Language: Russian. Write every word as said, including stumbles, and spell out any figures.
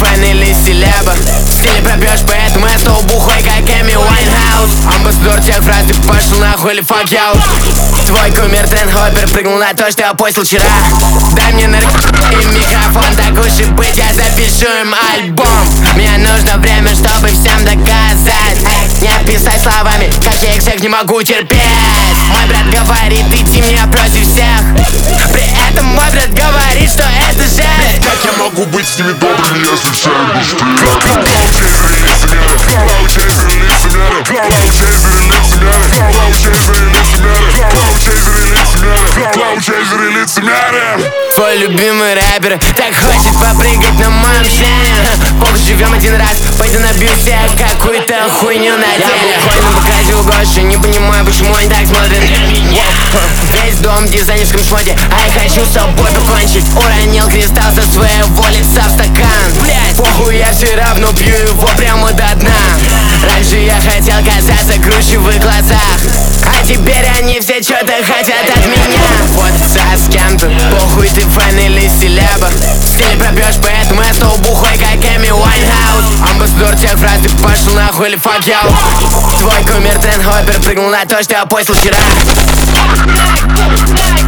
фэн или селеба. Стиль не пропьешь, поэтому я стал бухой, как Эми Уайнхаус. Амбассадор тех фраз, ты пошел нахуй или fuck you. Твой кумир Трент Хоппер прыгнул на то, что я постил вчера. Дай мне нарк и микрофон, так уж и быть, я запишу им альбом. Мне нужно время, чтобы всем доказать. Не писать словами, как я их всех не могу терпеть. Мой брат говорит, иди мне против всех. При этом мой брат говорит, что это жесть. Как я могу быть с ними добрым, если все Клоу-чейзеры, лицемеры, клоу-чейзеры, лицемеры, клоу-чейзеры, лицемеры, клоу-чейзеры, лицемеры, клоу-чейзеры, лицемеры. Твой любимый рэпер так хочет попрыгать на моем члене. Похуй, живем один раз, пойду набью себе какую-то хуйню на деле. Я буквально показе у Гоши, не понимаю, почему они так смотрят на меня. Весь дом в дизайнерском шмоте, а я хочу с собой покончить. Уронил кристалл со своего лица в стакан. Блять, похуй, я все равно пью его прямо до дна. Раньше я хотел казаться круче в их глазах, а теперь они все что-то хотят от меня. Фототься с кем-то, похуй, ты фэн или селеба. Стиль не пропьешь, поэтому я стал бухой, как Эми Уайнхаус. Амбассадор тех фраз, ты пошел нахуй или fuck you. Твой кумир Трент Хоппер прыгнул на то, что я постил вчера.